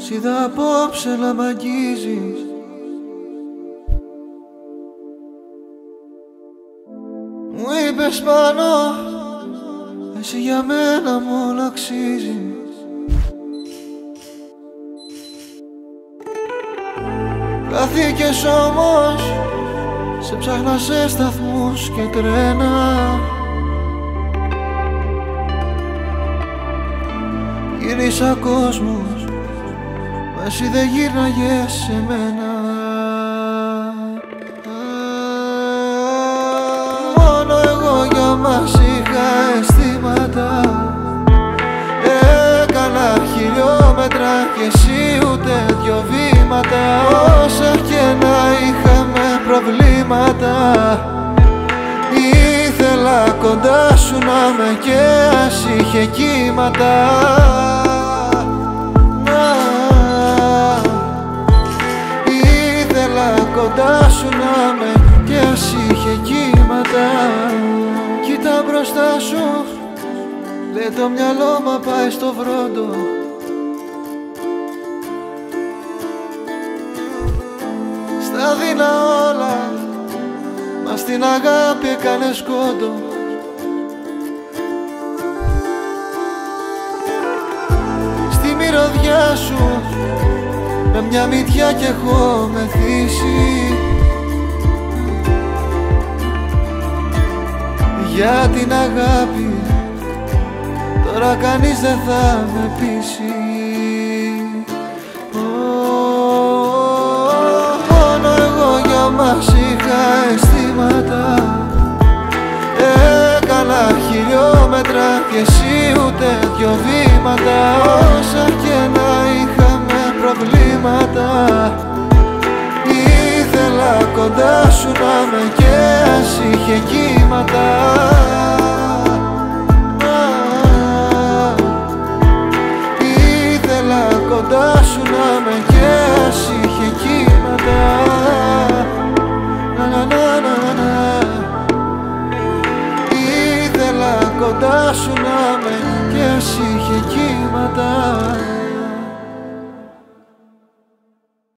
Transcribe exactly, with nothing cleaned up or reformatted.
Σ' είδα απόψε να μ' αγγίζεις. Μου είπες πάνω, εσύ για μένα μόνο αξίζεις. Χάθηκες όμως, σε ψάχνα σε σταθμούς και τρένα. Γύρισα κόσμος, μα εσύ δεν γύρναγες σε μένα. Μόνο εγώ για μας είχα αισθήματα. Έκανα χιλιόμετρα και εσύ ούτε δυο βήματα. Όσα και να είχαμε προβλήματα, ήθελα κοντά σου να με και ας είχε κύματα. Ήθελα κοντά σου να με και ας είχε κύματα. Κοίτα μπροστά σου, λέει το μυαλό μα πάει στο βρόντο. Στα δεινά όλα, μα στην αγάπη έκανες κόντο. Στη μυρωδιά σου με μια μυτιά κι έχω μεθύσει. Για την αγάπη τώρα κανείς δεν θα με πείσει. Μόνο εγώ για μας είχα αισθήματα. Έκανα χιλιόμετρα και εσύ ούτε δυο βήματα. Όσα και να είχαμε προβλήματα, ήθελα κοντά σου να με και ας είχε κύματα. Ήθελα κοντά σου να με και ας είχε κύματα. Να, να, να, να, να. Ήθελα κοντά σου να με και ας είχε κύματα.